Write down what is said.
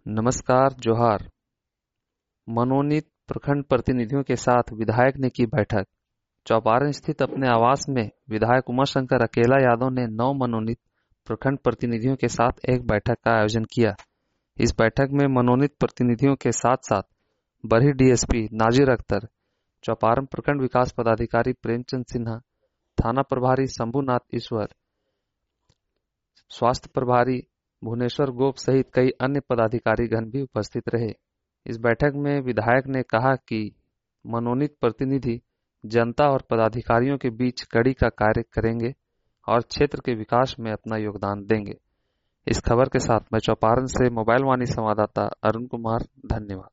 नमस्कार जोहार। मनोनीत प्रखंड प्रतिनिधियों के साथ विधायक ने की बैठक। चौपारण स्थित अपने आवास में विधायक उमाशंकर अकेला यादव ने 9 मनोनीत प्रखंड प्रतिनिधियों के साथ एक बैठक का आयोजन किया। इस बैठक में मनोनीत प्रतिनिधियों के साथ साथ बरही डीएसपी नाजिर अख्तर, चौपारण प्रखंड विकास पदाधिकारी प्रेमचंद सिन्हा, थाना प्रभारी शंभुनाथ ईश्वर, स्वास्थ्य प्रभारी भुवनेश्वर गोप सहित कई अन्य पदाधिकारीगण भी उपस्थित रहे। इस बैठक में विधायक ने कहा कि मनोनीत प्रतिनिधि जनता और पदाधिकारियों के बीच कड़ी का कार्य करेंगे और क्षेत्र के विकास में अपना योगदान देंगे। इस खबर के साथ मैं चौपारण से मोबाइल वाणी संवाददाता अरुण कुमार, धन्यवाद।